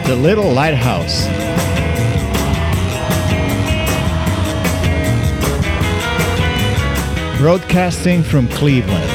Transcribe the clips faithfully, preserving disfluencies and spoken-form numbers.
The Little Lighthouse. Broadcasting from Cleveland.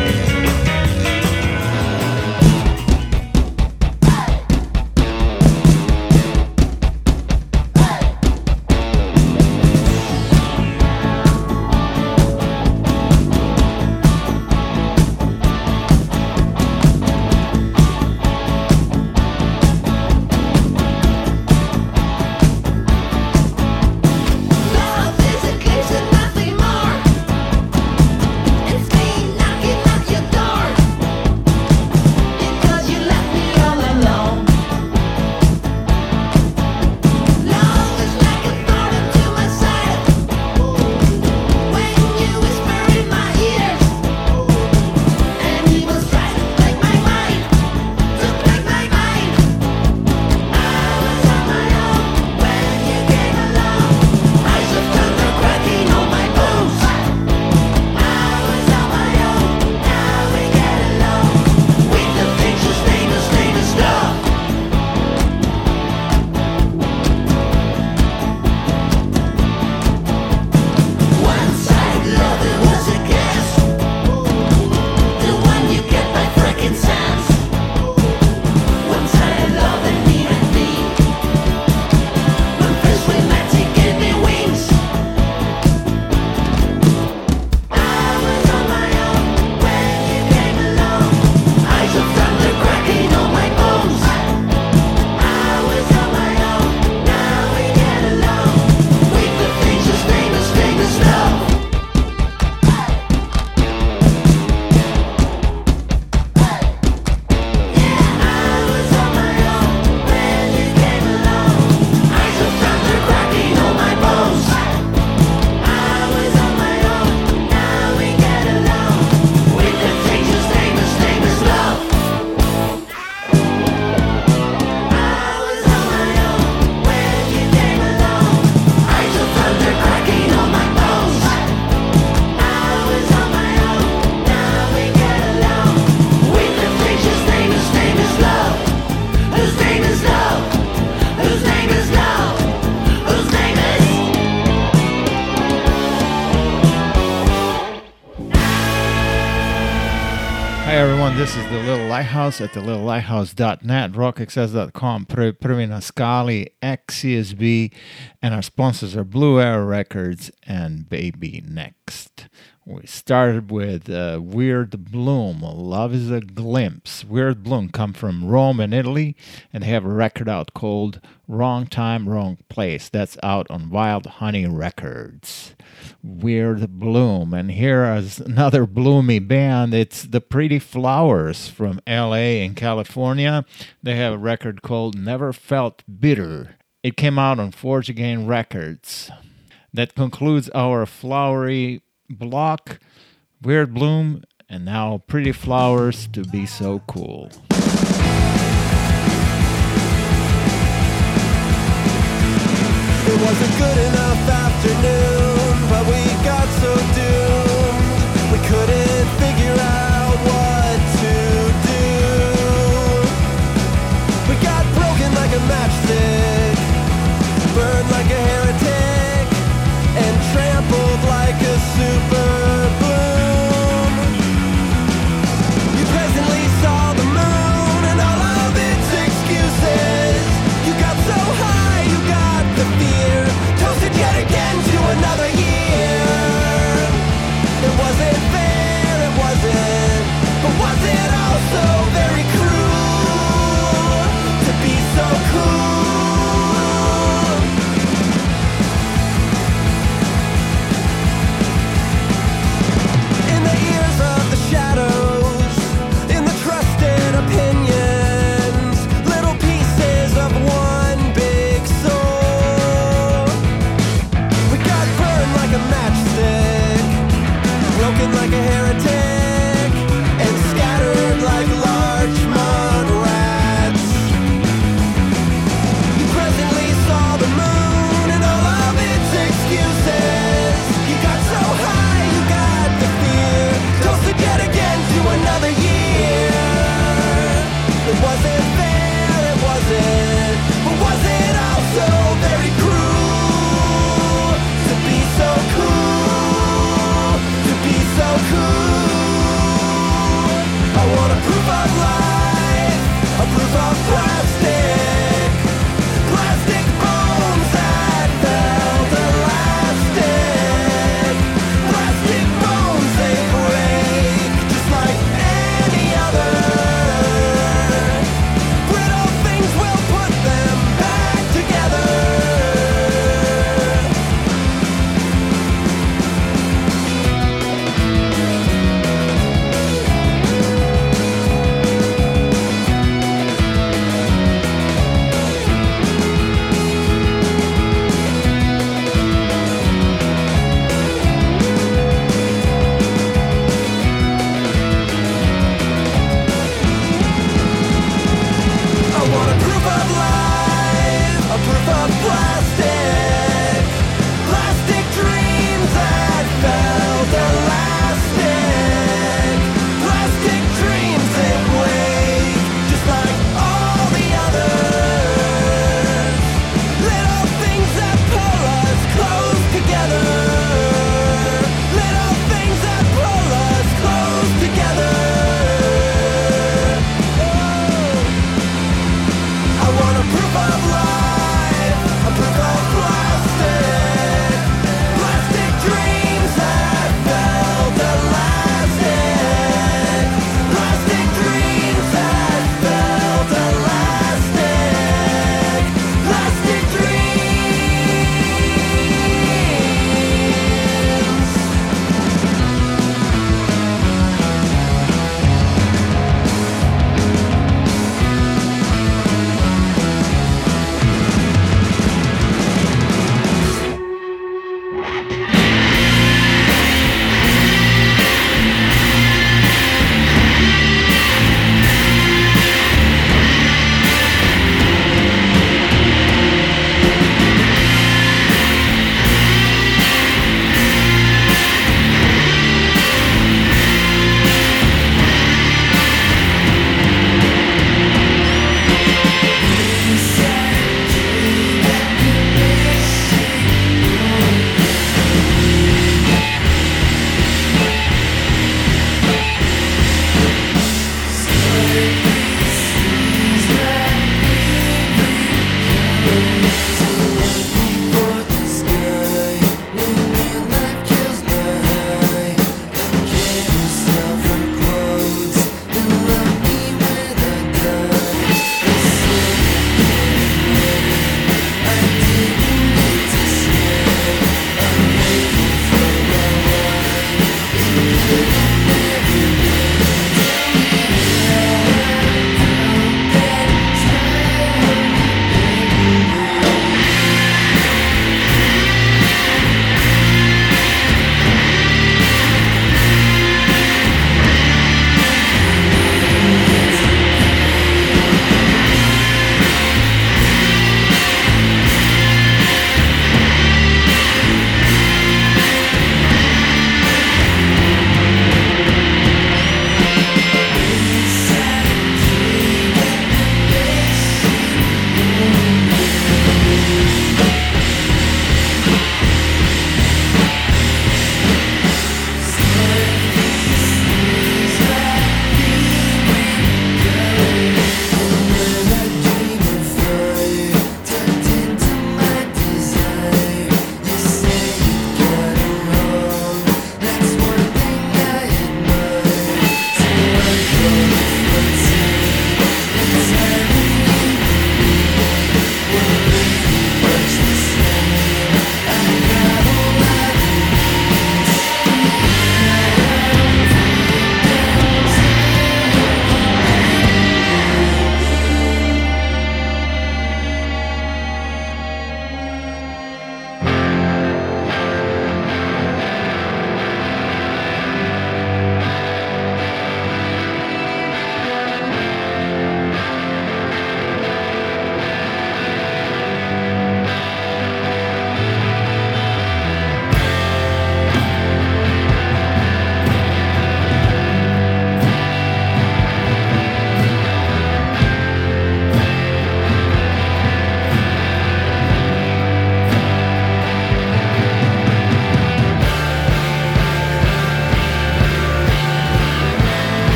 This is the Little Lighthouse at the little lighthouse dot net, rock access dot com, Prvi na Skali, X C S B, and our sponsors are Blue Arrow Records and Baby Next. We started with uh, Weird Bloom, Love is a Glimpse. Weird Bloom come from Rome in Italy, and they have a record out called Wrong Time, Wrong Place. That's out on Wild Honey Records. Weird Bloom. And here is another bloomy band. It's the Pretty Flowers from L A in California. They have a record called Never Felt Bitter. It came out on Forge Again Records. That concludes our flowery block. Weird Bloom, and now Pretty Flowers, To Be So Cool. It was a good enough afternoon, but we got so doomed we couldn't figure out what to do. We got broken like a matchstick, burned like a heretic, and trampled like a super bloom. You presently saw the moon and all of its excuses. You got so high, you got the fear, toasted yet again to another year.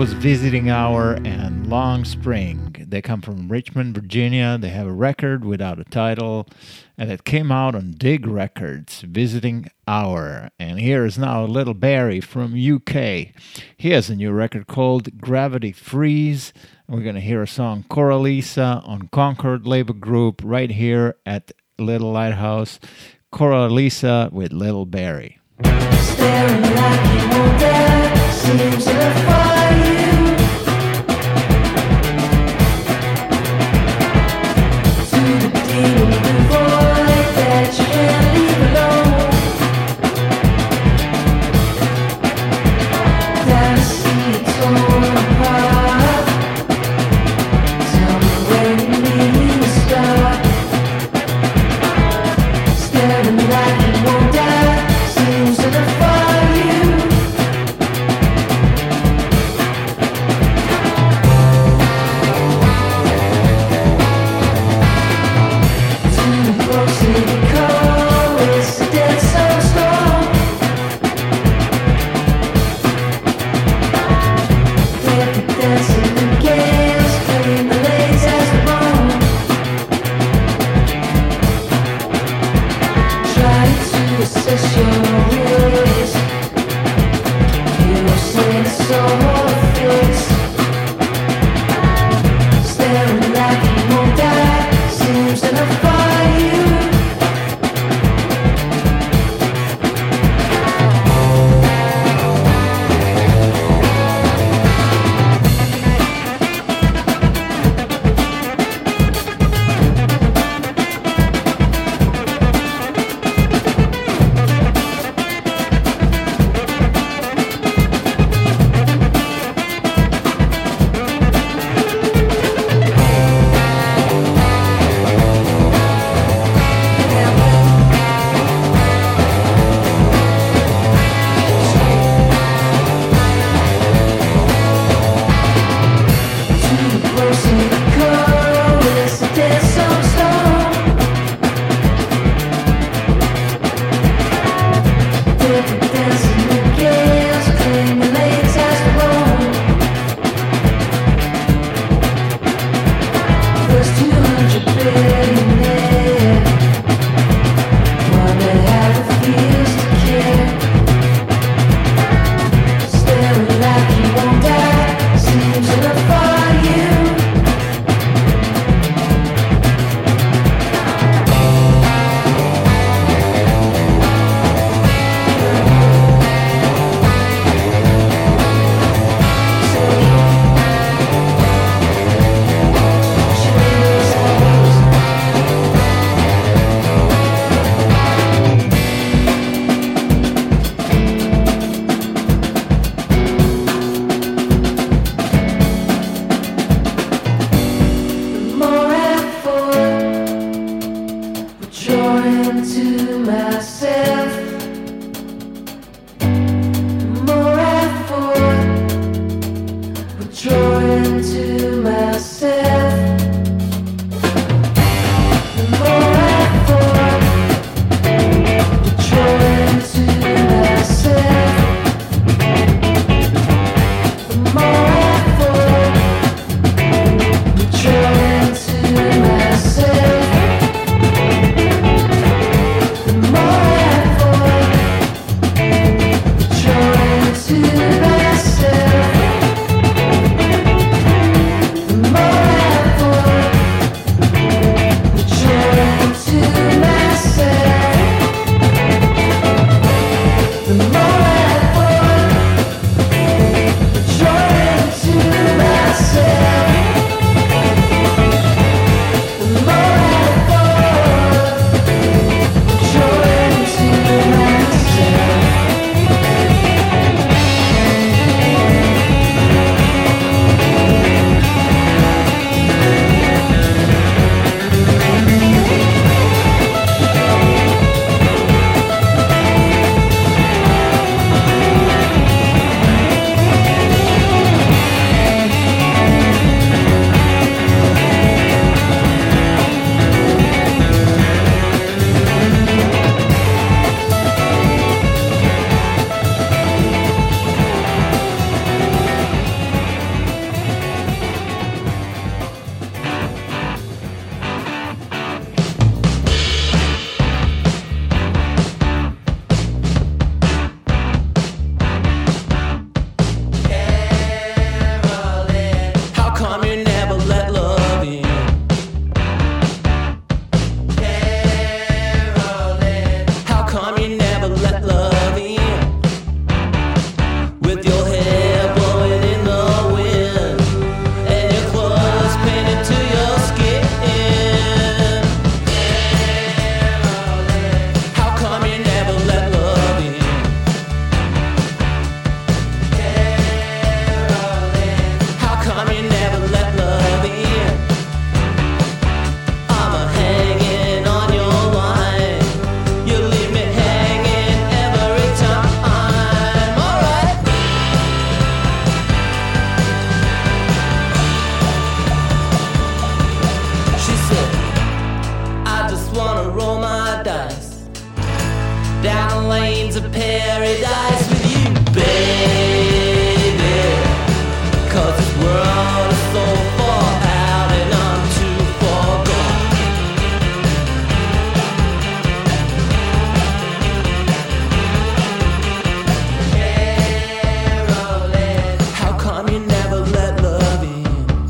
was Visiting Hour and Long Spring. They come from Richmond, Virginia. They have a record without a title, and it came out on Dig Records, Visiting Hour. And here is now Little Barry from U K. He has a new record called Gravity Freeze. And we're going to hear a song, Coralisa, on Concord Labor Group, right here at Little Lighthouse. Coralisa with Little Barry. Staring like you won't dare, seems to defy you. To the deep of the void that you can't leave alone. That I see it torn apart. Tell me when you need to start. Staring like you won't dare, seems to defy you. Too close to the core, it's a dead so strong. Get the dancing in gales, clean the legs as the bone. Try to assess your risk. You say it's all fixed. Staring like you won't die, seems to defy you. More dreams of paradise with you, baby. 'Cause this world is so far out and I'm too far gone. Carolyn, how come you never let love in?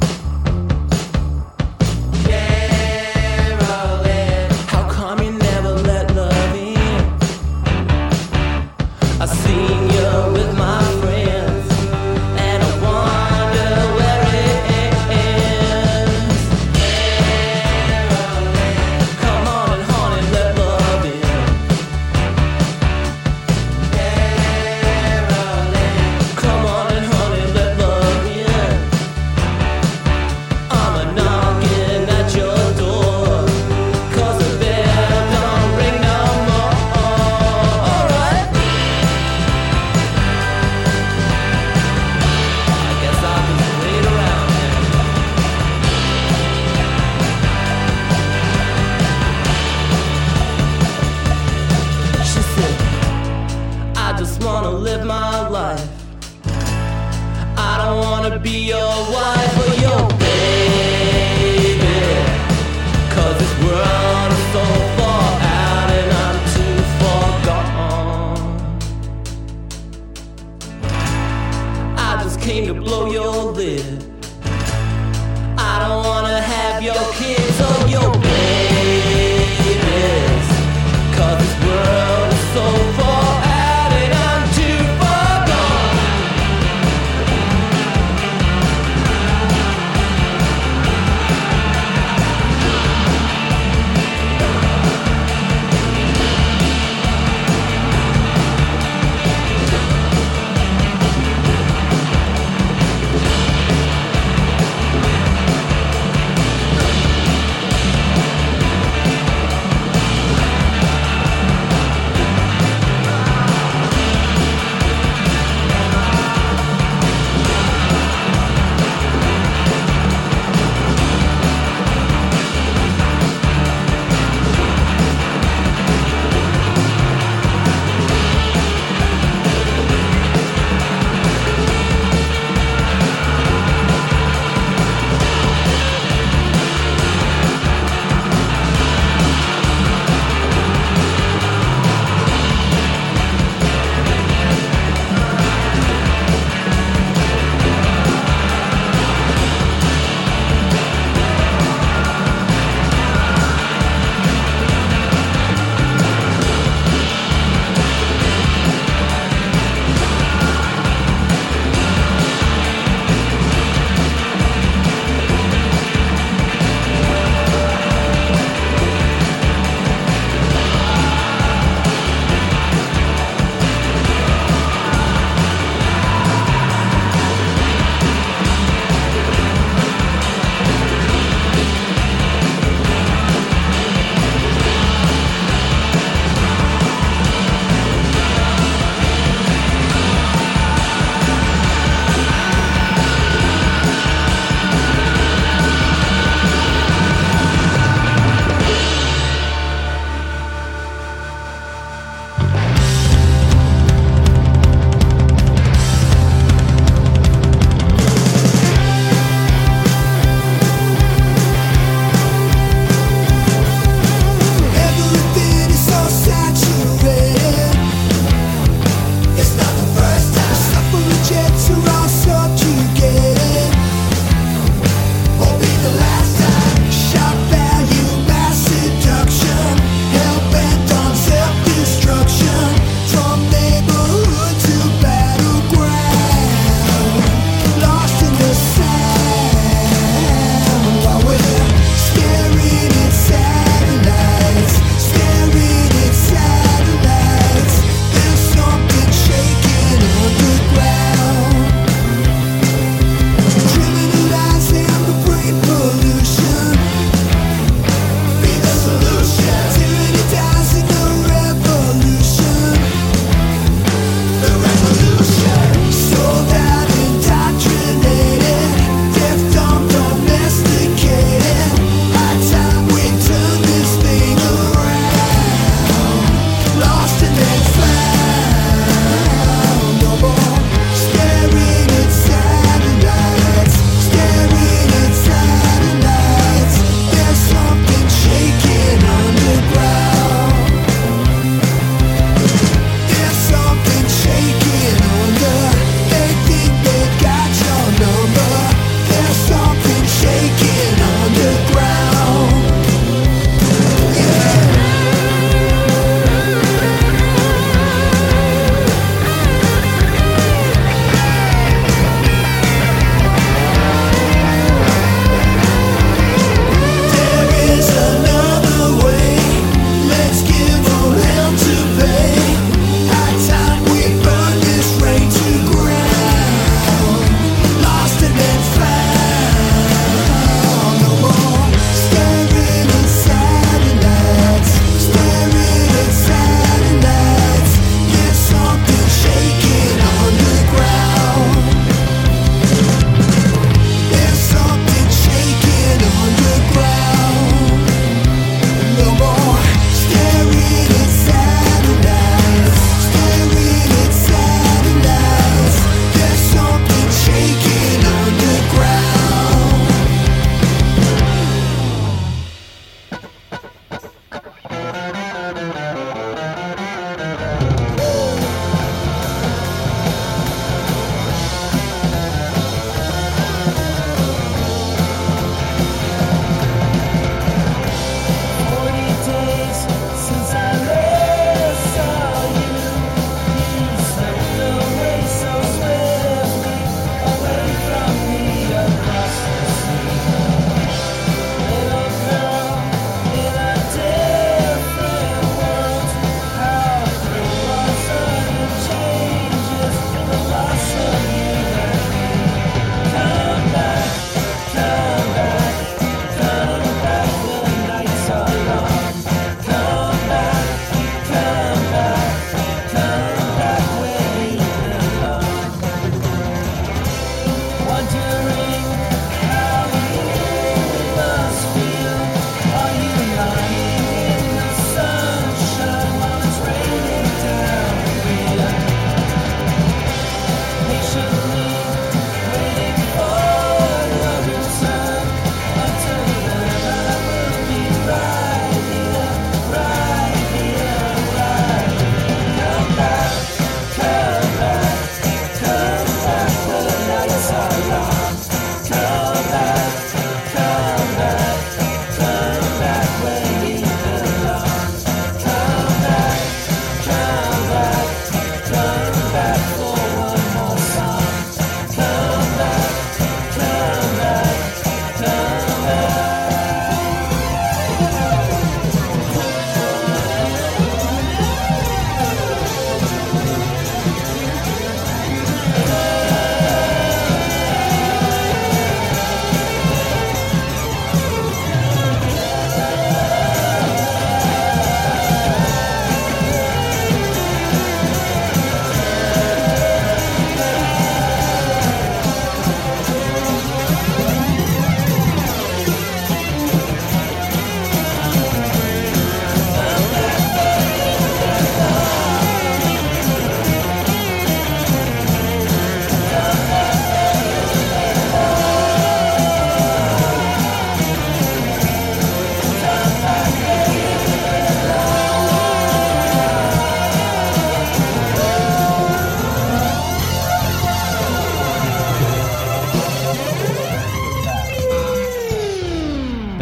Carolyn, how come you never let love in? I seen you with my friends, and I wonder where it ends. Carolyn, come on and honey, let love in. Carolyn, come on and honey, let love in. I'm a knocking at your door, 'cause the bell don't ring no more. Alright, I guess I'll just wait around here. She said, I just wanna live my life. I don't wanna be your wife or your baby, 'cause this world is so far out and I'm too far gone. I just came to blow your lid. I don't wanna have your kids or your babies, 'cause this world is so far out and I'm too far gone.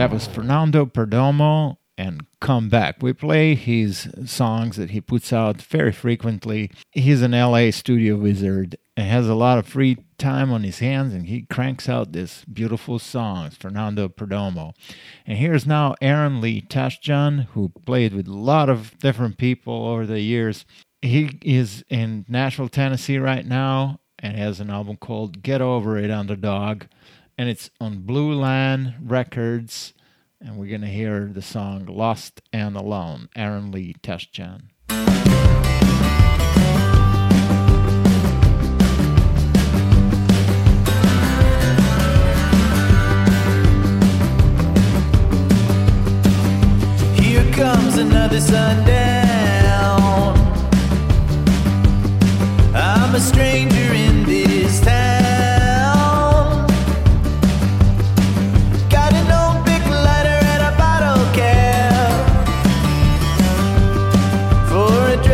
That was Fernando Perdomo and Come Back. We play his songs that he puts out very frequently. He's an L A studio wizard and has a lot of free time on his hands, and he cranks out this beautiful songs, Fernando Perdomo. And here's now Aaron Lee Tashjan, who played with a lot of different people over the years. He is in Nashville, Tennessee right now, and has an album called Get Over It, Underdog, and it's on Blue Land Records, and we're going to hear the song Lost and Alone, Aaron Lee Tashjan. Here comes another sundown. I'm a stranger in this town. Got an old big lighter and a bottle cap for a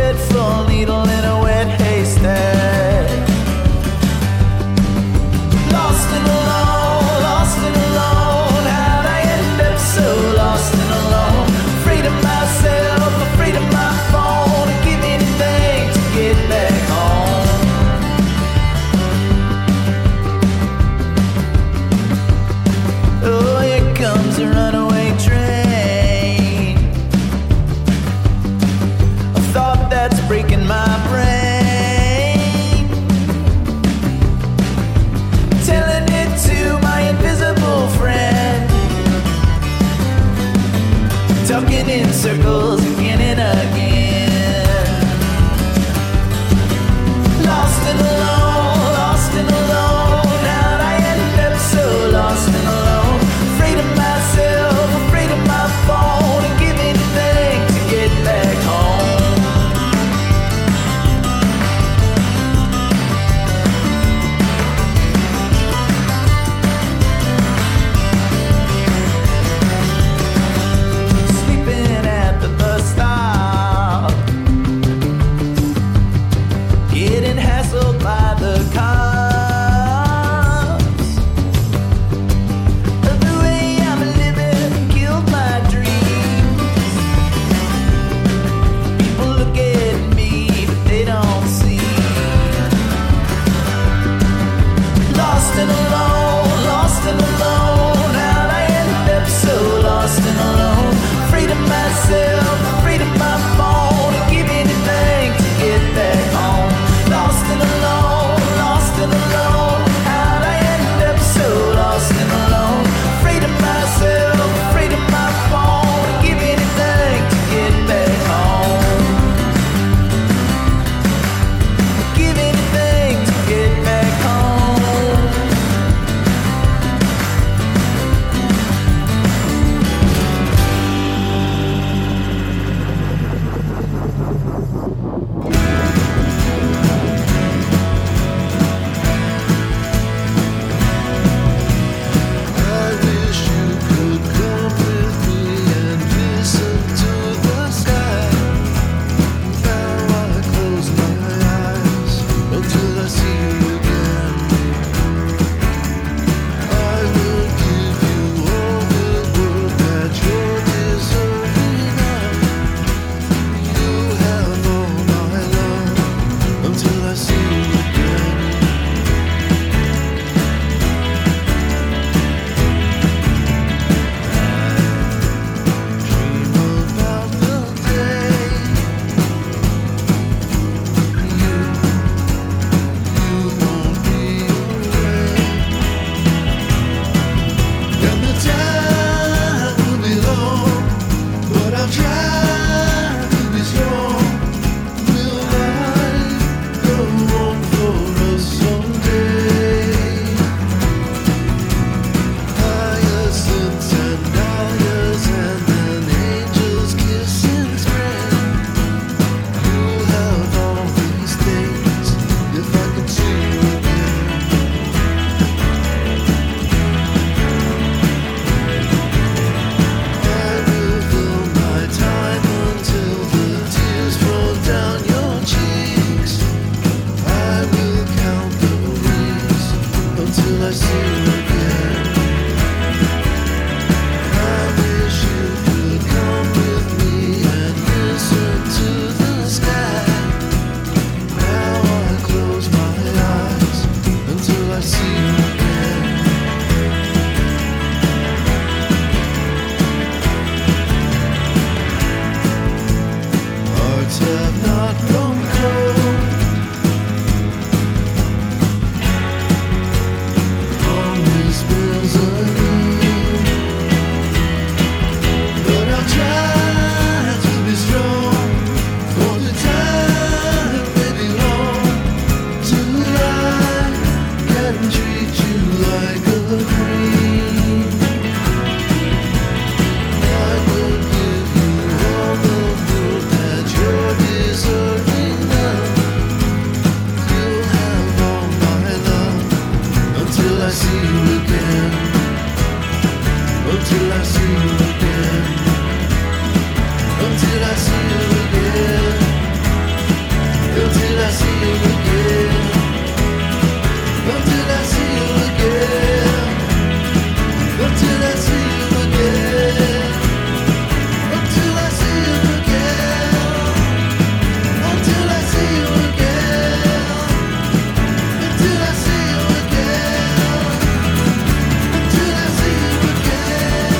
until I see you again. Until I see you again. Until I see you again. Until I see you again. Until I see you again. Until I see you again. Until I see you again. Until I see you again. Until I see you again.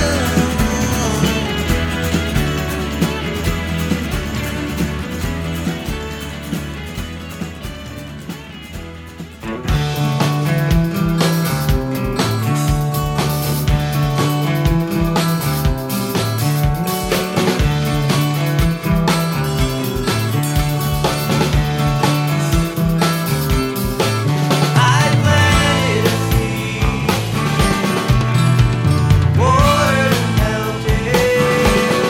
I planted a seed, watered and melted.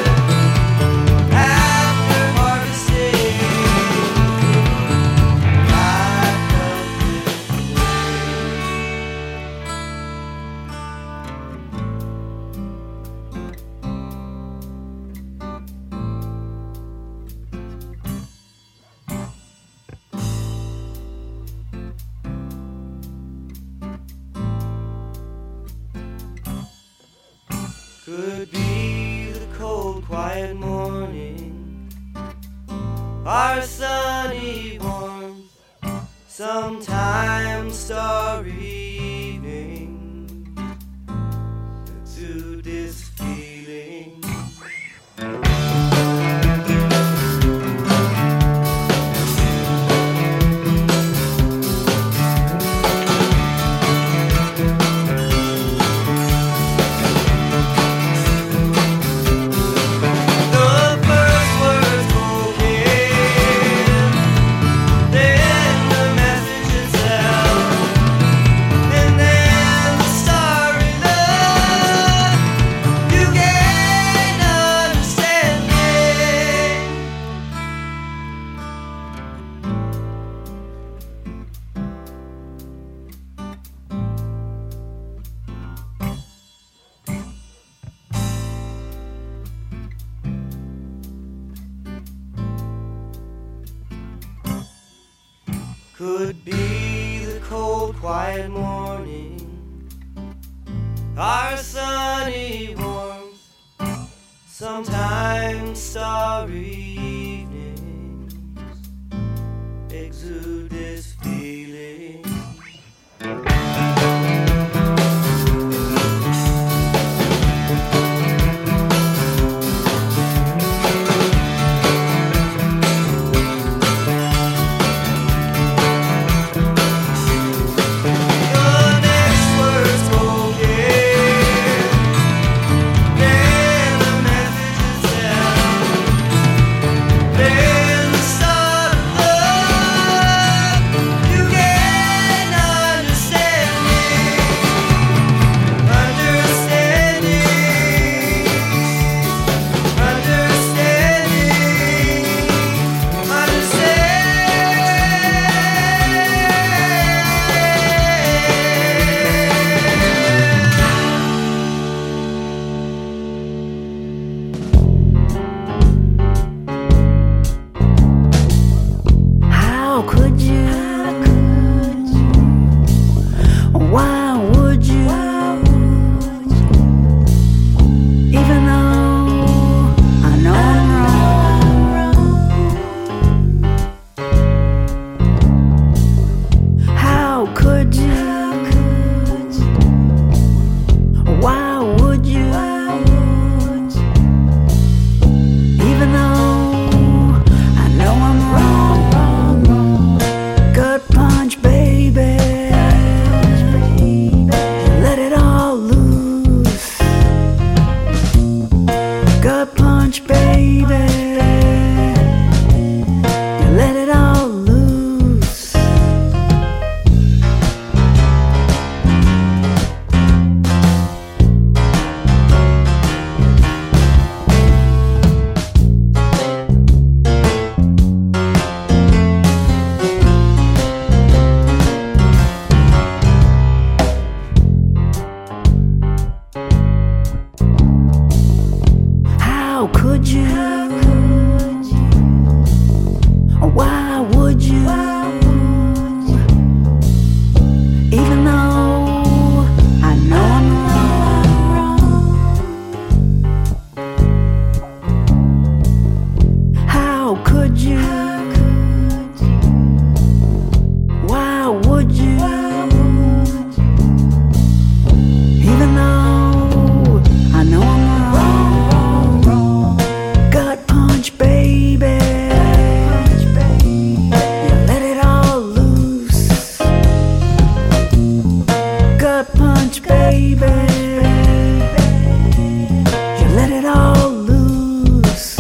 After harvesting, I felt this way. Could be the cold, quiet morning, our sunny warmth, sometimes starry evening, to this feeling. The first word spoken, then the message itself, and then the starry love. You gain understanding. Could be the cold, quiet morning, our sunny warmth, sometimes starry evenings, exude this feeling. Your next word spoken, then the message itself, then the start of love. baby. You let it all loose.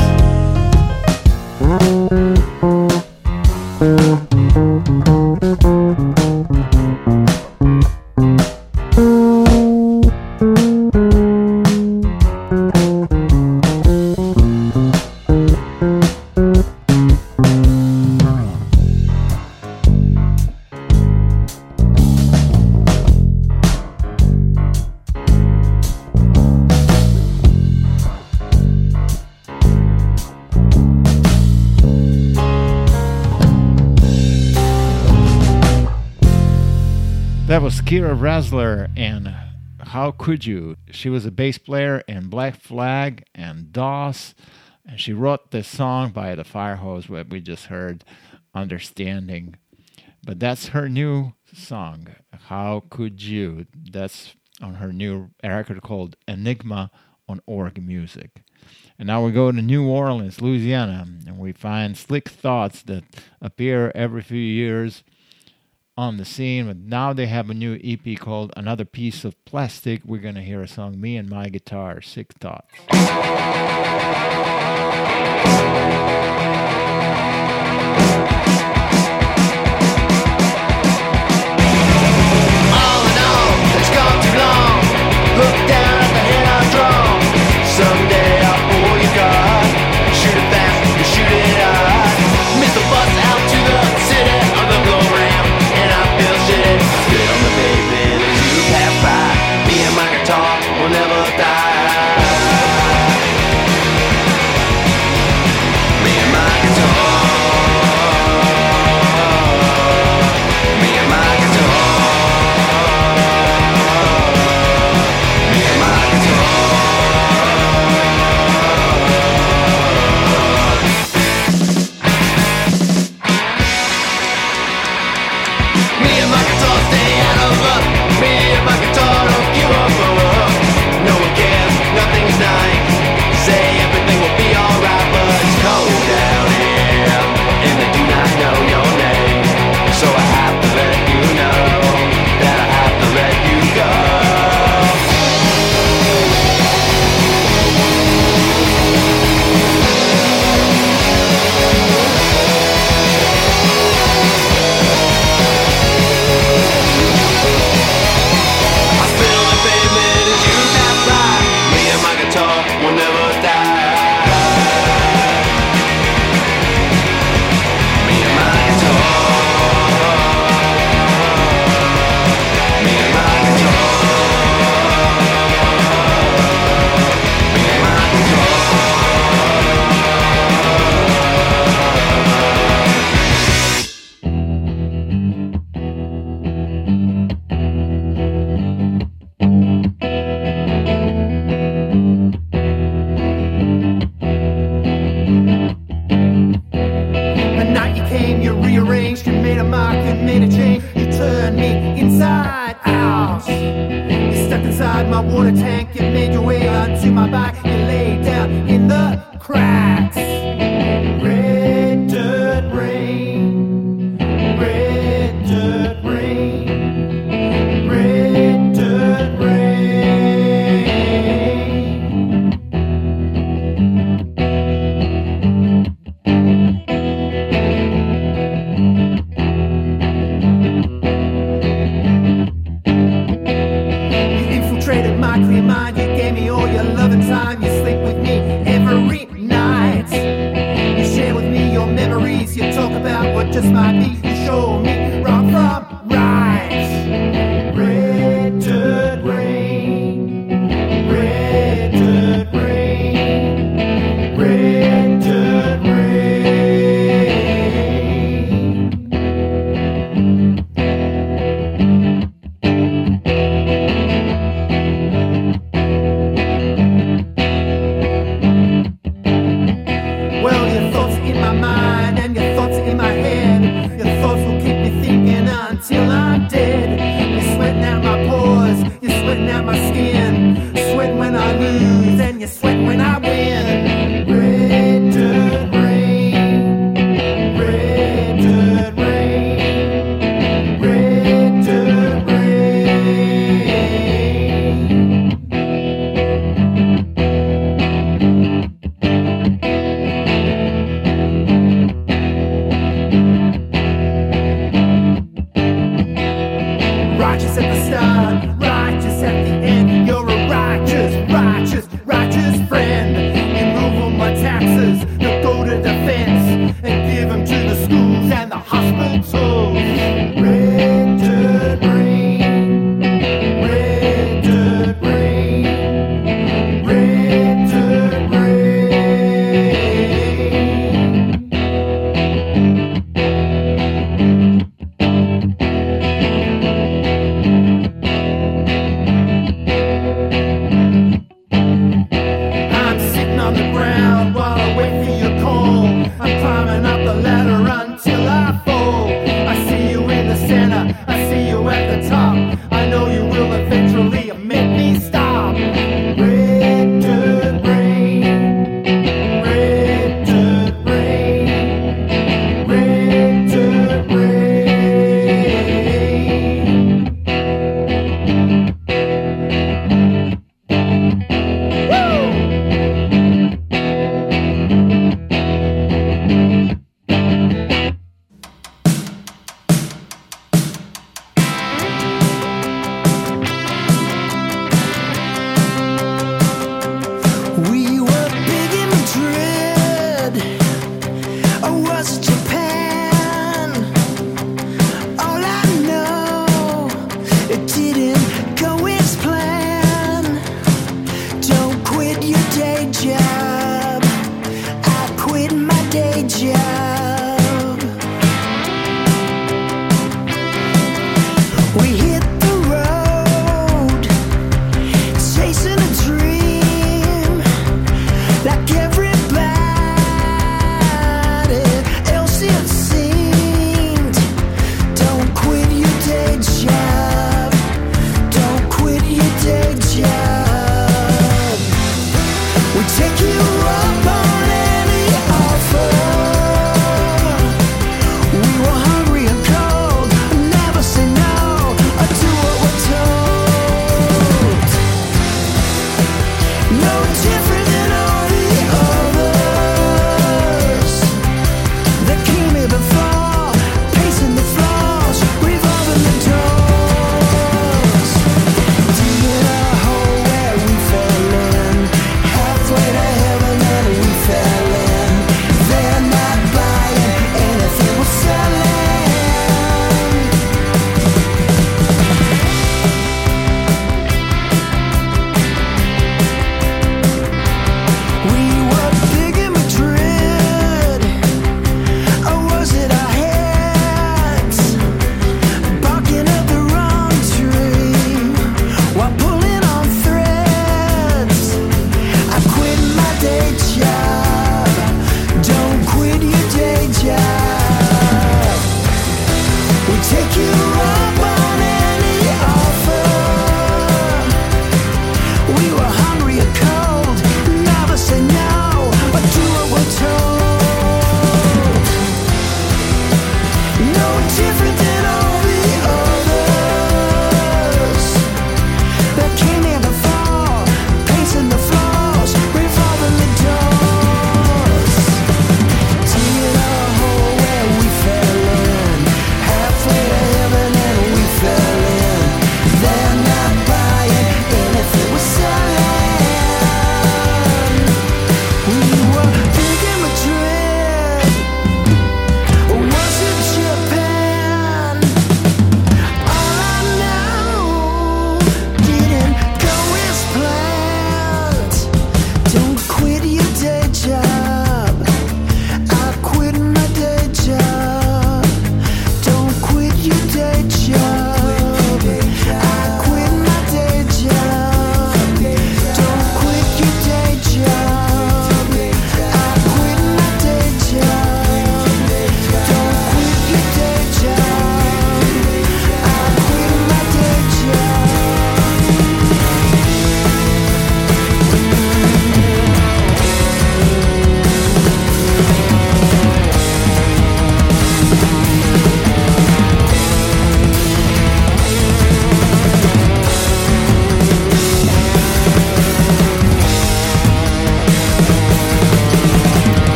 That was Kira Rasler and How Could You? She was a bass player in Black Flag and DOS, and she wrote this song by the Firehose that we just heard, Understanding. But that's her new song, How Could You? That's on her new record called Enigma on Org Music. And now we go to New Orleans, Louisiana, and we find Slick Thoughts that appear every few years on the scene, but now they have a new E P called Another Piece of Plastic. We're going to hear a song, Me and My Guitar, Sick Thoughts. All in all, it's gone too long. Look down at the hand I've drawn. Someday I'll pull your card. Shoot it fast, you shoot it hard. Miss the bus out to the city on the glow ramp, and I feel shitty. Spit on the pavement as you pass by. Me and my guitar will never die. Me and my guitar. Me and my guitar. Me and my guitar. Me and my guitar stay out of luck. Me and my guitar don't give a fuck. No one cares, nothing's nice. Say everything will be alright, but it's cold down here, and they do not know your name. So I have to let you know that I have to let you go. I spill the pavement as you pass by. Me and my guitar will never die. Me and my guitar. Me and my guitar. Me and my guitar. The night you came, you rearranged, you made a mark and made a change. You turned me inside out. You stepped inside my water tank, you made your way onto my bike. You laid down in the cracks. Red dirt rain, red dirt rain, red dirt rain. You infiltrated my clear mind. You gave me all your love and time. You sleep with me every night. You share with me your memories. You talk about what just might be. You show me wrong from right. Red dirt rain, red dirt rain, red dirt rain.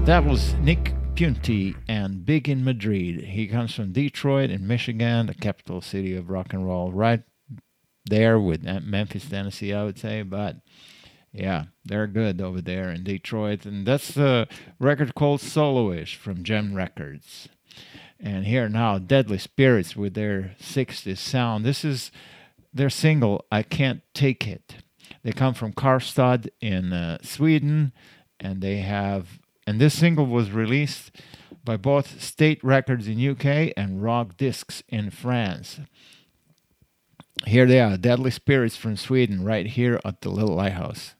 that was Nick Punty and Big in Madrid. He comes from Detroit in Michigan, the capital city of rock and roll, right there with Memphis, Tennessee, I would say. But yeah, they're good over there in Detroit. And that's the record called Soloish from Gem Records. And here now, Deadly Spirits with their sixties sound. This is their single, I Can't Take It. They come from Karlstad in uh, Sweden, and they have, and this single was released by both State Records in U K and Rock Discs in France. Here they are, Deadly Spirits from Sweden, right here at the Little Lighthouse.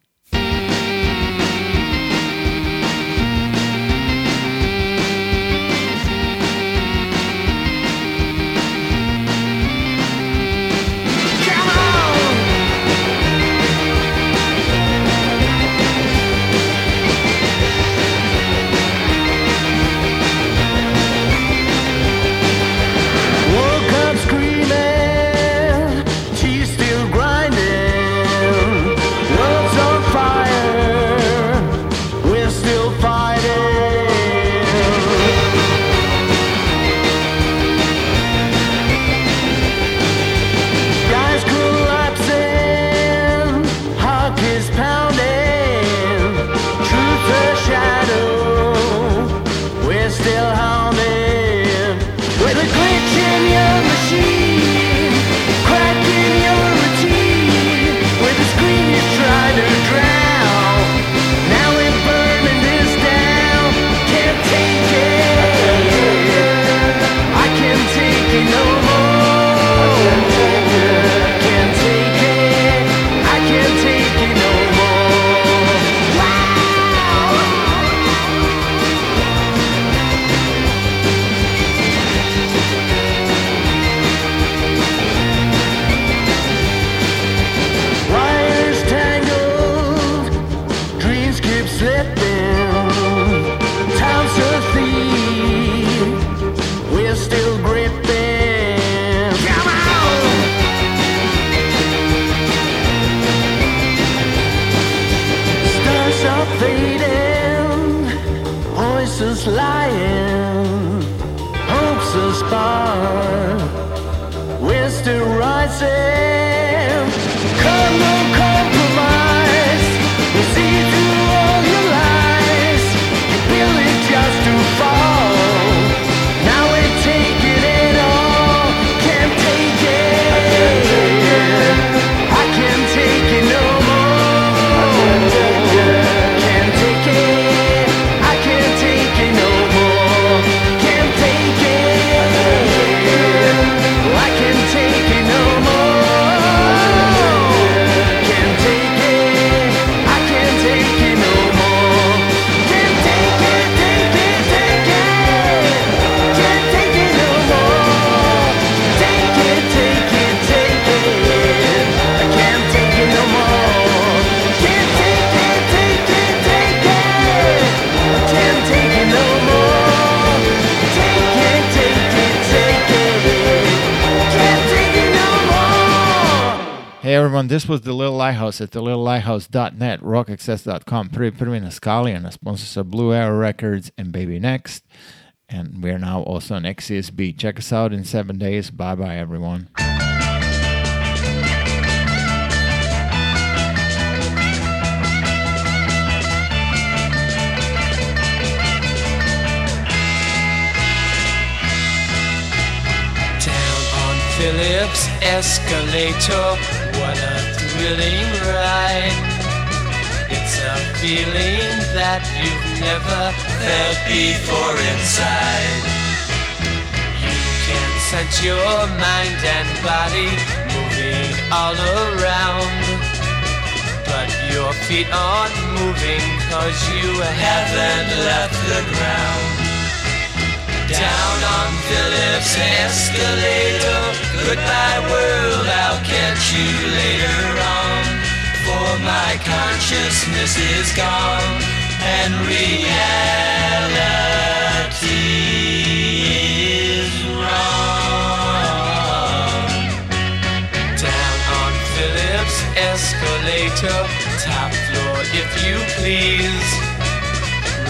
This was the Little Lighthouse at the little lighthouse dot net, rock access dot com. Prvi prvi na skali, and our sponsors are Blue Arrow Records and Baby Next. And we're now also on X C S B. Check us out in seven days. Bye-bye, everyone. Down on Phillips Escalator, what a thrilling ride. It's a feeling that you've never felt before inside. You can sense your mind and body moving all around, but your feet aren't moving 'cause you haven't left the ground. Down on Phillips Escalator, goodbye world, I'll catch you later on. For my consciousness is gone and reality is wrong. Down on Phillips Escalator, top floor if you please.